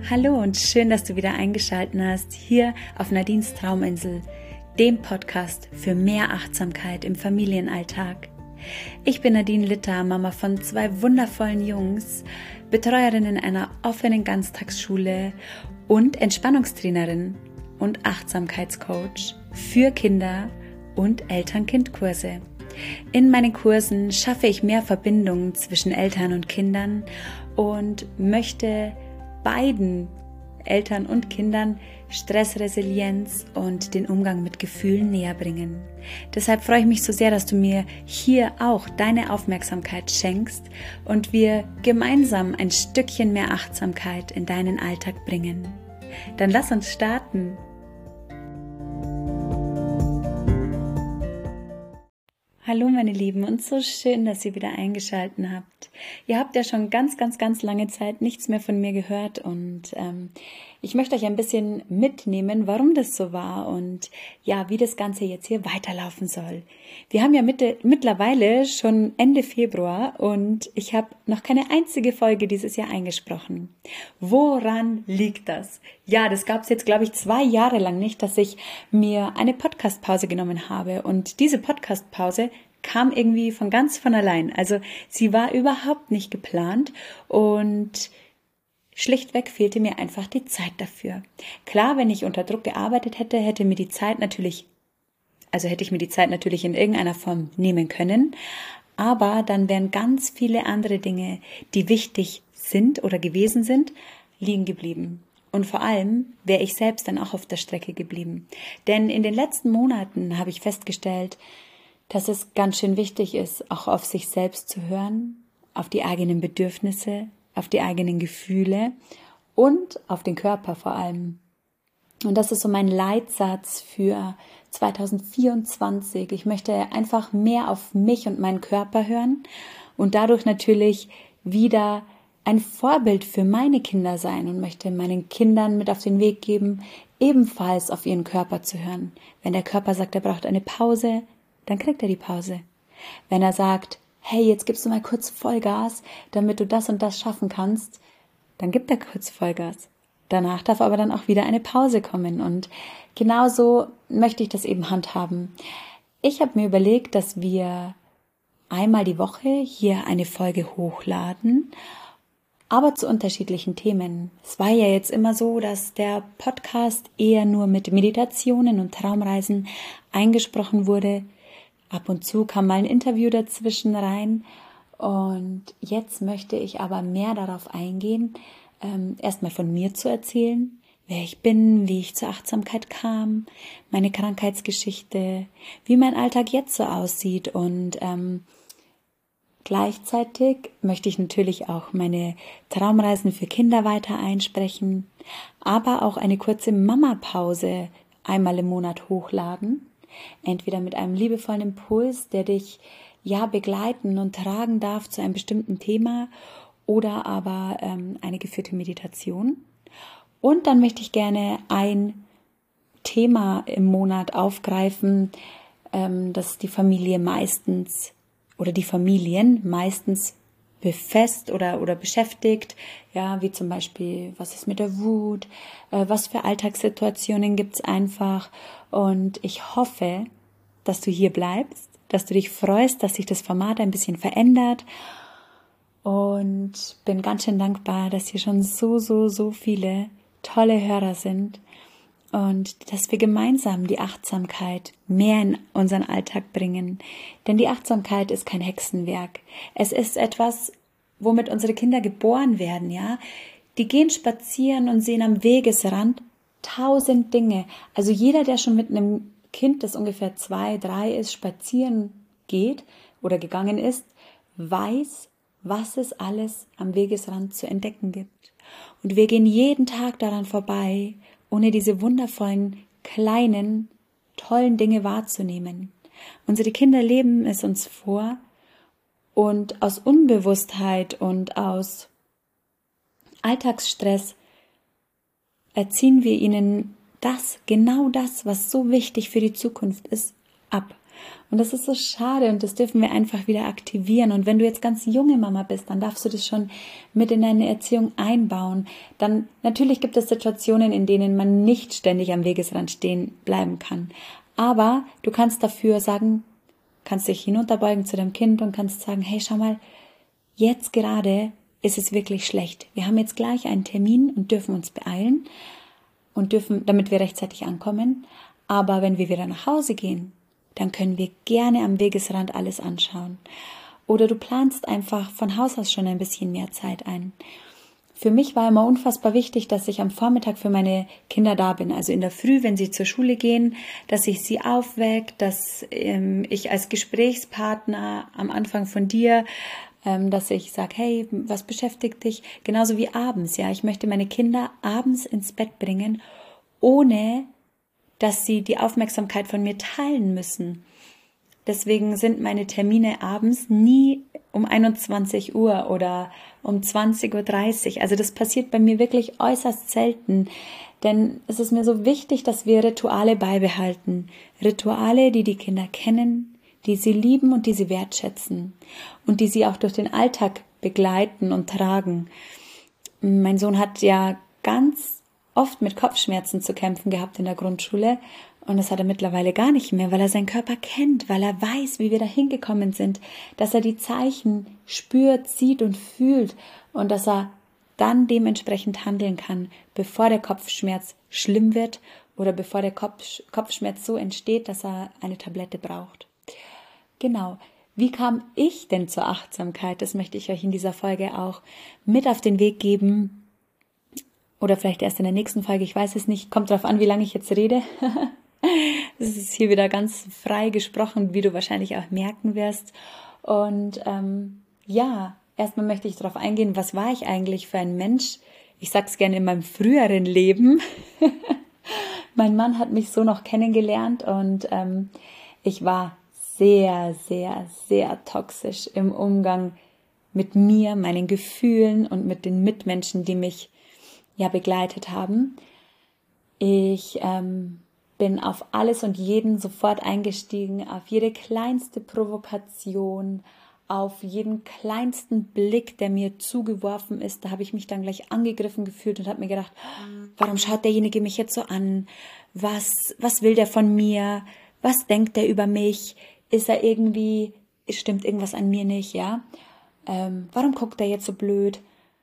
Hallo und schön, dass du wieder eingeschaltet hast, hier auf Nadines Trauminsel, dem Podcast für mehr Achtsamkeit im Familienalltag. Ich bin Nadine Litter, Mama von 2 wundervollen Jungs, Betreuerin in einer offenen Ganztagsschule und Entspannungstrainerin und Achtsamkeitscoach für Kinder und Eltern-Kind-Kurse. In meinen Kursen schaffe ich mehr Verbindungen zwischen Eltern und Kindern und möchte beiden Eltern und Kindern Stressresilienz und den Umgang mit Gefühlen näher bringen. Deshalb freue ich mich so sehr, dass du mir hier auch deine Aufmerksamkeit schenkst und wir gemeinsam ein Stückchen mehr Achtsamkeit in deinen Alltag bringen. Dann lass uns starten. Hallo meine Lieben und so schön, dass ihr wieder eingeschaltet habt. Ihr habt ja schon ganz lange Zeit nichts mehr von mir gehört und ich möchte euch ein bisschen mitnehmen, warum das so war und ja, wie das Ganze jetzt hier weiterlaufen soll. Wir haben ja mittlerweile schon Ende Februar und ich habe noch keine einzige Folge dieses Jahr eingesprochen. Woran liegt das? Ja, das gab es jetzt, glaube ich, 2 Jahre lang nicht, dass ich mir eine Podcast-Pause genommen habe und diese Podcast-Pause kam irgendwie von allein. Also sie war überhaupt nicht geplant und schlichtweg fehlte mir einfach die Zeit dafür. Klar, wenn ich unter Druck gearbeitet hätte, hätte ich mir die Zeit natürlich in irgendeiner Form nehmen können. Aber dann wären ganz viele andere Dinge, die wichtig sind oder gewesen sind, liegen geblieben. Und vor allem wäre ich selbst dann auch auf der Strecke geblieben. Denn in den letzten Monaten habe ich festgestellt, dass es ganz schön wichtig ist, auch auf sich selbst zu hören, auf die eigenen Bedürfnisse, auf die eigenen Gefühle und auf den Körper vor allem. Und das ist so mein Leitsatz für 2024. Ich möchte einfach mehr auf mich und meinen Körper hören und dadurch natürlich wieder ein Vorbild für meine Kinder sein und möchte meinen Kindern mit auf den Weg geben, ebenfalls auf ihren Körper zu hören. Wenn der Körper sagt, er braucht eine Pause, dann kriegt er die Pause. Wenn er sagt, hey, jetzt gibst du mal kurz Vollgas, damit du das und das schaffen kannst, dann gibt er kurz Vollgas. Danach darf aber dann auch wieder eine Pause kommen und genauso möchte ich das eben handhaben. Ich habe mir überlegt, dass wir einmal die Woche hier eine Folge hochladen, aber zu unterschiedlichen Themen. Es war ja jetzt immer so, dass der Podcast eher nur mit Meditationen und Traumreisen eingesprochen wurde. Ab und zu kam mal ein Interview dazwischen rein und jetzt möchte ich aber mehr darauf eingehen, erstmal von mir zu erzählen, wer ich bin, wie ich zur Achtsamkeit kam, meine Krankheitsgeschichte, wie mein Alltag jetzt so aussieht und gleichzeitig möchte ich natürlich auch meine Traumreisen für Kinder weiter einsprechen, aber auch eine kurze Mama-Pause einmal im Monat hochladen. Entweder mit einem liebevollen Impuls, der dich ja begleiten und tragen darf zu einem bestimmten Thema oder aber eine geführte Meditation. Und dann möchte ich gerne ein Thema im Monat aufgreifen, das die Familie meistens oder die Familien meistens befasst oder beschäftigt, ja, wie zum Beispiel, was ist mit der Wut, was für Alltagssituationen gibt's einfach und ich hoffe, dass du hier bleibst, dass du dich freust, dass sich das Format ein bisschen verändert und bin ganz schön dankbar, dass hier schon so viele tolle Hörer sind und dass wir gemeinsam die Achtsamkeit mehr in unseren Alltag bringen. Denn die Achtsamkeit ist kein Hexenwerk. Es ist etwas, womit unsere Kinder geboren werden, ja. Die gehen spazieren und sehen am Wegesrand 1000 Dinge. Also jeder, der schon mit einem Kind, das ungefähr 2, 3 ist, spazieren geht oder gegangen ist, weiß, was es alles am Wegesrand zu entdecken gibt. Und wir gehen jeden Tag daran vorbei, ohne diese wundervollen, kleinen, tollen Dinge wahrzunehmen. Unsere Kinder leben es uns vor und aus Unbewusstheit und aus Alltagsstress erziehen wir ihnen genau das, was so wichtig für die Zukunft ist, ab. Und das ist so schade und das dürfen wir einfach wieder aktivieren. Und wenn du jetzt ganz junge Mama bist, dann darfst du das schon mit in deine Erziehung einbauen. Dann natürlich gibt es Situationen, in denen man nicht ständig am Wegesrand stehen bleiben kann. Aber du kannst dafür sagen, kannst dich hinunterbeugen zu deinem Kind und kannst sagen, hey, schau mal, jetzt gerade ist es wirklich schlecht. Wir haben jetzt gleich einen Termin und dürfen uns beeilen und dürfen, damit wir rechtzeitig ankommen. Aber wenn wir wieder nach Hause gehen, dann können wir gerne am Wegesrand alles anschauen. Oder du planst einfach von Haus aus schon ein bisschen mehr Zeit ein. Für mich war immer unfassbar wichtig, dass ich am Vormittag für meine Kinder da bin. Also in der Früh, wenn sie zur Schule gehen, dass ich sie aufwecke, dass ich als Gesprächspartner am Anfang von dir, dass ich sage, hey, was beschäftigt dich? Genauso wie abends, ja. Ich möchte meine Kinder abends ins Bett bringen, ohne dass sie die Aufmerksamkeit von mir teilen müssen. Deswegen sind meine Termine abends nie um 21 Uhr oder um 20:30 Uhr. Also das passiert bei mir wirklich äußerst selten. Denn es ist mir so wichtig, dass wir Rituale beibehalten. Rituale, die die Kinder kennen, die sie lieben und die sie wertschätzen. Und die sie auch durch den Alltag begleiten und tragen. Mein Sohn hat ja ganz oft mit Kopfschmerzen zu kämpfen gehabt in der Grundschule. Und das hat er mittlerweile gar nicht mehr, weil er seinen Körper kennt, weil er weiß, wie wir da hingekommen sind, dass er die Zeichen spürt, sieht und fühlt und dass er dann dementsprechend handeln kann, bevor der Kopfschmerz schlimm wird oder bevor der Kopfschmerz so entsteht, dass er eine Tablette braucht. Genau. Wie kam ich denn zur Achtsamkeit? Das möchte ich euch in dieser Folge auch mit auf den Weg geben. Oder vielleicht erst in der nächsten Folge, ich weiß es nicht. Kommt drauf an, wie lange ich jetzt rede. Das ist hier wieder ganz frei gesprochen, wie du wahrscheinlich auch merken wirst. Und erstmal möchte ich darauf eingehen, was war ich eigentlich für ein Mensch? Ich sage es gerne in meinem früheren Leben. Mein Mann hat mich so noch kennengelernt und ich war sehr, sehr, sehr toxisch im Umgang mit mir, meinen Gefühlen und mit den Mitmenschen, die mich begleitet haben. Ich bin auf alles und jeden sofort eingestiegen, auf jede kleinste Provokation, auf jeden kleinsten Blick, der mir zugeworfen ist. Da habe ich mich dann gleich angegriffen gefühlt und habe mir gedacht, warum schaut derjenige mich jetzt so an? Was will der von mir? Was denkt der über mich? Stimmt irgendwas an mir nicht, ja? Warum guckt der jetzt so blöd?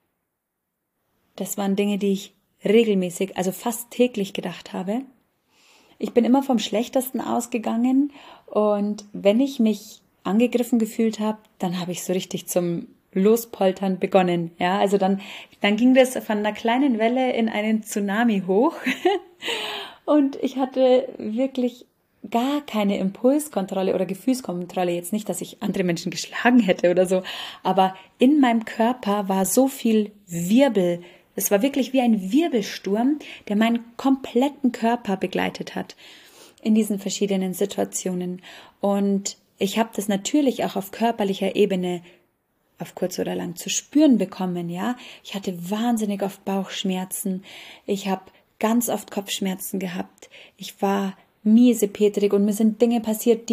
Das waren Dinge, die ich regelmäßig, also fast täglich gedacht habe. Ich bin immer vom Schlechtesten ausgegangen und wenn ich mich angegriffen gefühlt habe, dann habe ich so richtig zum Lospoltern begonnen. Ja, also dann ging das von einer kleinen Welle in einen Tsunami hoch und ich hatte wirklich gar keine Impulskontrolle oder Gefühlskontrolle. Jetzt nicht, dass ich andere Menschen geschlagen hätte oder so, aber in meinem Körper war so viel Wirbel. Es war wirklich wie ein Wirbelsturm, der meinen kompletten Körper begleitet hat in diesen verschiedenen Situationen. Und ich habe das natürlich auch auf körperlicher Ebene auf kurz oder lang zu spüren bekommen, ja. Ich hatte wahnsinnig oft Bauchschmerzen. Ich habe ganz oft Kopfschmerzen gehabt. Ich war miesepetrig und mir sind Dinge passiert,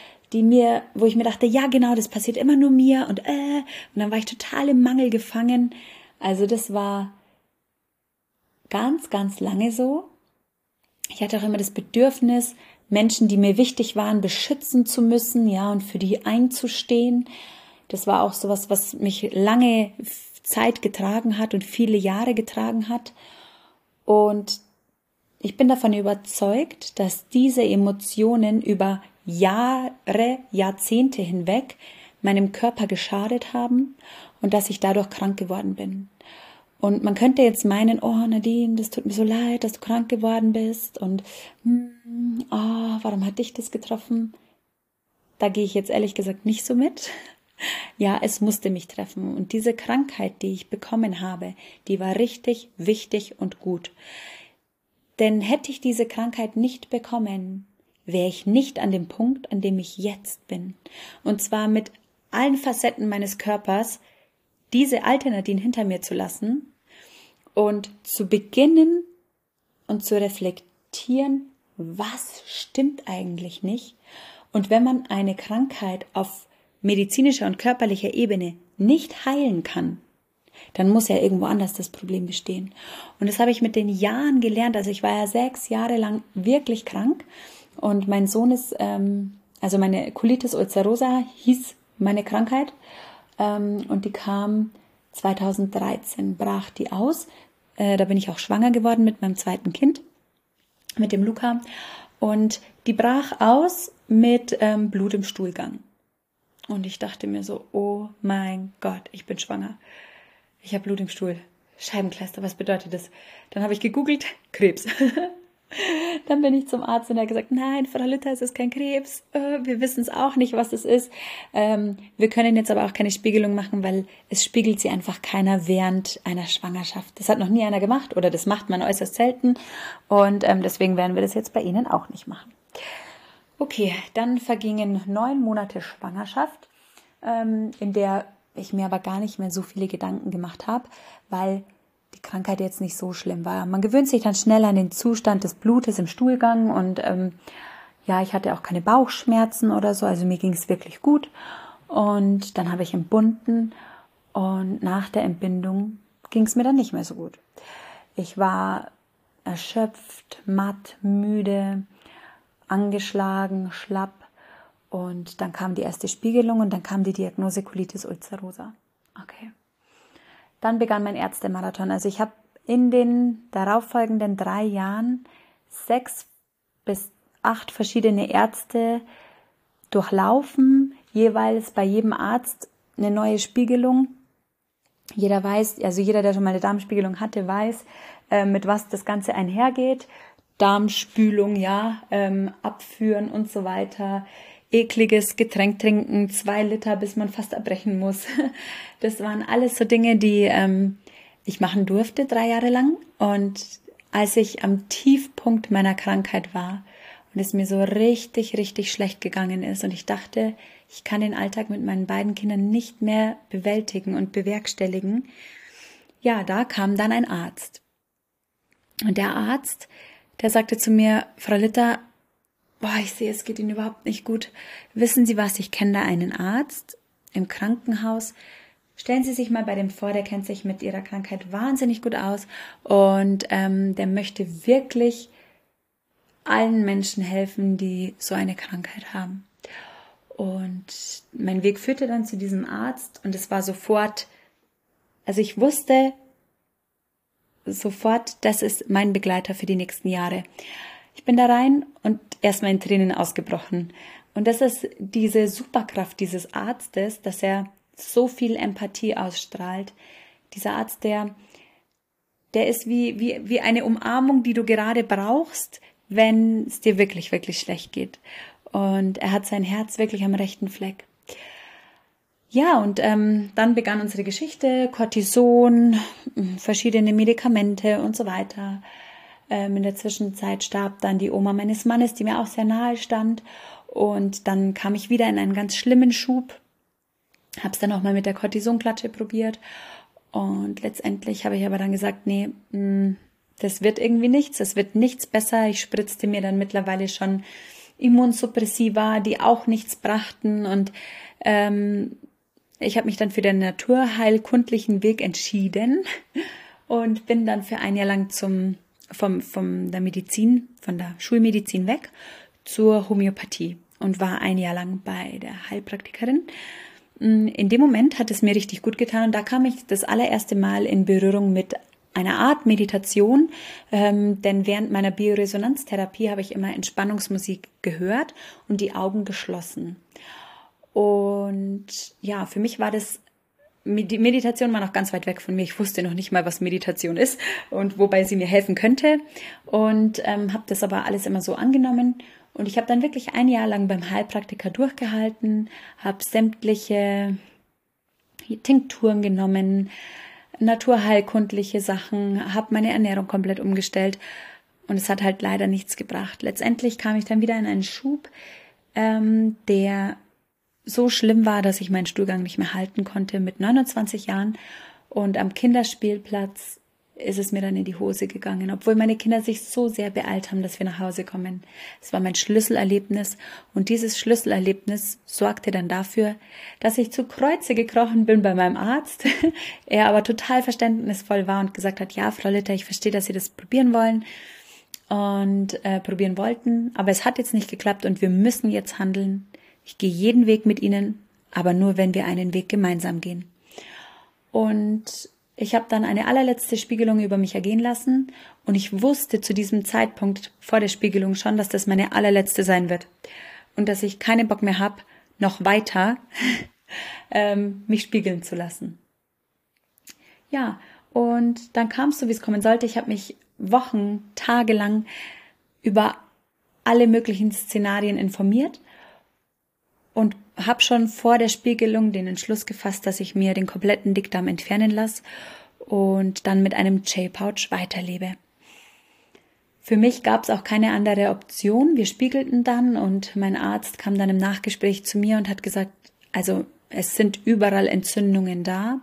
wo ich mir dachte, ja genau, das passiert immer nur mir und dann war ich total im Mangel gefangen. Also das war ganz, ganz lange so. Ich hatte auch immer das Bedürfnis, Menschen, die mir wichtig waren, beschützen zu müssen, ja, und für die einzustehen. Das war auch sowas, was mich lange Zeit getragen hat und viele Jahre getragen hat. Und ich bin davon überzeugt, dass diese Emotionen über Jahre, Jahrzehnte hinweg meinem Körper geschadet haben und dass ich dadurch krank geworden bin. Und man könnte jetzt meinen, oh Nadine, das tut mir so leid, dass du krank geworden bist und warum hat dich das getroffen? Da gehe ich jetzt ehrlich gesagt nicht so mit. Ja, es musste mich treffen und diese Krankheit, die ich bekommen habe, die war richtig wichtig und gut. Denn hätte ich diese Krankheit nicht bekommen, wäre ich nicht an dem Punkt, an dem ich jetzt bin. Und zwar mit allen Facetten meines Körpers, diese alte Nadine hinter mir zu lassen und zu beginnen und zu reflektieren, was stimmt eigentlich nicht Und wenn man eine Krankheit auf medizinischer und körperlicher Ebene nicht heilen kann, dann muss ja irgendwo anders das Problem bestehen. Und das habe ich mit den Jahren gelernt. Also ich war ja 6 Jahre lang wirklich krank und mein Sohn ist, also meine Colitis ulcerosa hieß meine Krankheit, und die kam 2013, brach die aus. Da bin ich auch schwanger geworden mit meinem zweiten Kind, mit dem Luca. Und die brach aus mit Blut im Stuhlgang. Und ich dachte mir so, oh mein Gott, ich bin schwanger. Ich habe Blut im Stuhl. Scheibenkleister, was bedeutet das? Dann habe ich gegoogelt, Krebs. Dann bin ich zum Arzt und er hat gesagt, nein, Frau Lütter, es ist kein Krebs. Wir wissen es auch nicht, was es ist. Wir können jetzt aber auch keine Spiegelung machen, weil es spiegelt sie einfach keiner während einer Schwangerschaft. Das hat noch nie einer gemacht oder das macht man äußerst selten. Und deswegen werden wir das jetzt bei Ihnen auch nicht machen. Okay, dann vergingen 9 Monate Schwangerschaft, in der ich mir aber gar nicht mehr so viele Gedanken gemacht habe, weil die Krankheit jetzt nicht so schlimm war. Man gewöhnt sich dann schnell an den Zustand des Blutes im Stuhlgang und ich hatte auch keine Bauchschmerzen oder so, also mir ging es wirklich gut. Und dann habe ich entbunden und nach der Entbindung ging es mir dann nicht mehr so gut. Ich war erschöpft, matt, müde, angeschlagen, schlapp. Und dann kam die erste Spiegelung und dann kam die Diagnose Colitis ulcerosa. Okay. Dann begann mein Ärztemarathon. Also ich habe in den darauffolgenden 3 Jahren 6 bis 8 verschiedene Ärzte durchlaufen, jeweils bei jedem Arzt eine neue Spiegelung. Jeder weiß, also jeder, der schon mal eine Darmspiegelung hatte, weiß, mit was das Ganze einhergeht. Darmspülung, abführen und so weiter. Ekliges Getränk trinken, 2 Liter, bis man fast erbrechen muss. Das waren alles so Dinge, die ich machen durfte 3 Jahre lang. Und als ich am Tiefpunkt meiner Krankheit war und es mir so richtig, richtig schlecht gegangen ist und ich dachte, ich kann den Alltag mit meinen beiden Kindern nicht mehr bewältigen und bewerkstelligen, da kam dann ein Arzt. Und der Arzt, der sagte zu mir, Frau Litter, ich sehe, es geht Ihnen überhaupt nicht gut. Wissen Sie was, ich kenne da einen Arzt im Krankenhaus. Stellen Sie sich mal bei dem vor, der kennt sich mit Ihrer Krankheit wahnsinnig gut aus und der möchte wirklich allen Menschen helfen, die so eine Krankheit haben. Und mein Weg führte dann zu diesem Arzt und es war sofort, also ich wusste sofort, das ist mein Begleiter für die nächsten Jahre. Ich bin da rein und erstmal in Tränen ausgebrochen. Und das ist diese Superkraft dieses Arztes, dass er so viel Empathie ausstrahlt. Dieser Arzt, der ist wie eine Umarmung, die du gerade brauchst, wenn es dir wirklich, wirklich schlecht geht. Und er hat sein Herz wirklich am rechten Fleck. Ja, und dann begann unsere Geschichte, Cortison, verschiedene Medikamente und so weiter. In der Zwischenzeit starb dann die Oma meines Mannes, die mir auch sehr nahe stand. Und dann kam ich wieder in einen ganz schlimmen Schub. Habe es dann auch mal mit der Cortisonklatsche probiert. Und letztendlich habe ich aber dann gesagt, nee, das wird irgendwie nichts. Es wird nichts besser. Ich spritzte mir dann mittlerweile schon Immunsuppressiva, die auch nichts brachten. Und ich habe mich dann für den naturheilkundlichen Weg entschieden und bin dann für 1 Jahr lang von der Schulmedizin weg zur Homöopathie und war 1 Jahr lang bei der Heilpraktikerin. In dem Moment hat es mir richtig gut getan und da kam ich das allererste Mal in Berührung mit einer Art Meditation, denn während meiner Bioresonanztherapie habe ich immer Entspannungsmusik gehört und die Augen geschlossen. Und ja, für mich war das, die Meditation war noch ganz weit weg von mir. Ich wusste noch nicht mal, was Meditation ist und wobei sie mir helfen könnte. Und habe das aber alles immer so angenommen. Und ich habe dann wirklich 1 Jahr lang beim Heilpraktiker durchgehalten, habe sämtliche Tinkturen genommen, naturheilkundliche Sachen, habe meine Ernährung komplett umgestellt. Und es hat halt leider nichts gebracht. Letztendlich kam ich dann wieder in einen Schub, der so schlimm war, dass ich meinen Stuhlgang nicht mehr halten konnte mit 29 Jahren und am Kinderspielplatz ist es mir dann in die Hose gegangen, obwohl meine Kinder sich so sehr beeilt haben, dass wir nach Hause kommen. Es war mein Schlüsselerlebnis und dieses Schlüsselerlebnis sorgte dann dafür, dass ich zu Kreuze gekrochen bin bei meinem Arzt. Er aber total verständnisvoll war und gesagt hat, ja, Frau Litter, ich verstehe, dass Sie das probieren wollen und probieren wollten, aber es hat jetzt nicht geklappt und wir müssen jetzt handeln. Ich gehe jeden Weg mit Ihnen, aber nur, wenn wir einen Weg gemeinsam gehen. Und ich habe dann eine allerletzte Spiegelung über mich ergehen lassen und ich wusste zu diesem Zeitpunkt vor der Spiegelung schon, dass das meine allerletzte sein wird und dass ich keinen Bock mehr habe, noch weiter mich spiegeln zu lassen. Ja, und dann kam es so, wie es kommen sollte. Ich habe mich Wochen, Tage lang über alle möglichen Szenarien informiert und habe schon vor der Spiegelung den Entschluss gefasst, dass ich mir den kompletten Dickdarm entfernen lasse und dann mit einem J-Pouch weiterlebe. Für mich gab es auch keine andere Option. Wir spiegelten dann und mein Arzt kam dann im Nachgespräch zu mir und hat gesagt, also es sind überall Entzündungen da.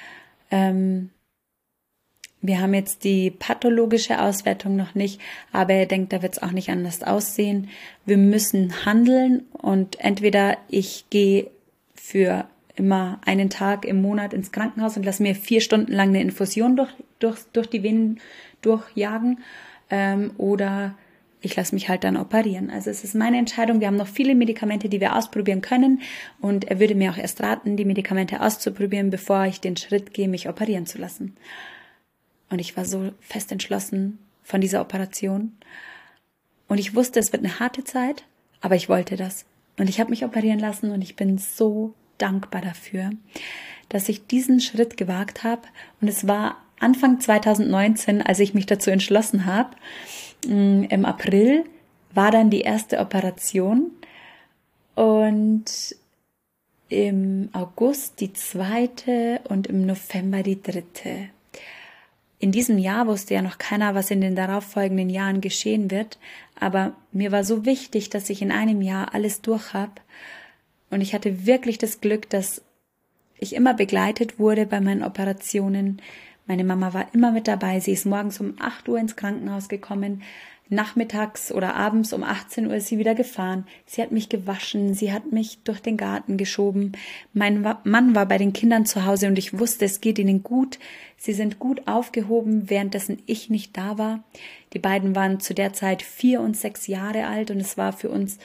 Wir haben jetzt die pathologische Auswertung noch nicht, aber er denkt, da wird es auch nicht anders aussehen. Wir müssen handeln und entweder ich gehe für immer einen Tag im Monat ins Krankenhaus und lasse mir 4 Stunden lang eine Infusion durch die Venen durchjagen oder ich lasse mich halt dann operieren. Also es ist meine Entscheidung. Wir haben noch viele Medikamente, die wir ausprobieren können und er würde mir auch erst raten, die Medikamente auszuprobieren, bevor ich den Schritt gehe, mich operieren zu lassen. Und ich war so fest entschlossen von dieser Operation. Und ich wusste, es wird eine harte Zeit, aber ich wollte das. Und ich habe mich operieren lassen und ich bin so dankbar dafür, dass ich diesen Schritt gewagt habe. Und es war Anfang 2019, als ich mich dazu entschlossen habe. Im April war dann die erste Operation und im August die 2. und im November die 3. In diesem Jahr wusste ja noch keiner, was in den darauffolgenden Jahren geschehen wird, aber mir war so wichtig, dass ich in einem Jahr alles durch habe und ich hatte wirklich das Glück, dass ich immer begleitet wurde bei meinen Operationen. Meine Mama war immer mit dabei, sie ist morgens um 8 Uhr ins Krankenhaus gekommen, nachmittags oder abends um 18 Uhr ist sie wieder gefahren. Sie hat mich gewaschen, sie hat mich durch den Garten geschoben. Mein Mann war bei den Kindern zu Hause und ich wusste, es geht ihnen gut. Sie sind gut aufgehoben, währenddessen ich nicht da war. Die beiden waren zu der Zeit 4 und 6 Jahre alt und es war für uns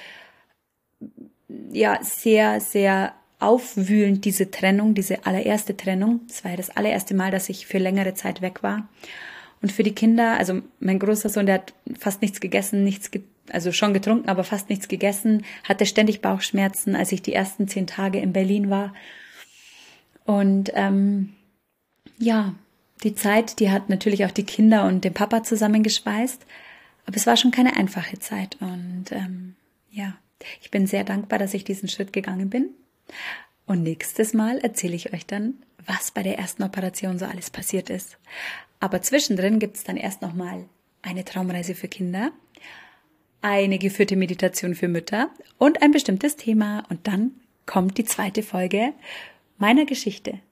ja sehr, sehr aufwühlend, diese Trennung, diese allererste Trennung. Es war ja das allererste Mal, dass ich für längere Zeit weg war. Und für die Kinder, also mein großer Sohn, der hat fast nichts gegessen, also schon getrunken, aber fast nichts gegessen, hatte ständig Bauchschmerzen, als ich die ersten 10 Tage in Berlin war. Und ja, die Zeit, die hat natürlich auch die Kinder und den Papa zusammengeschweißt, aber es war schon keine einfache Zeit. Und ja, ich bin sehr dankbar, dass ich diesen Schritt gegangen bin. Und nächstes Mal erzähle ich euch dann, was bei der ersten Operation so alles passiert ist. Aber zwischendrin gibt es dann erst nochmal eine Traumreise für Kinder, eine geführte Meditation für Mütter und ein bestimmtes Thema. Und dann kommt die 2. Folge meiner Geschichte.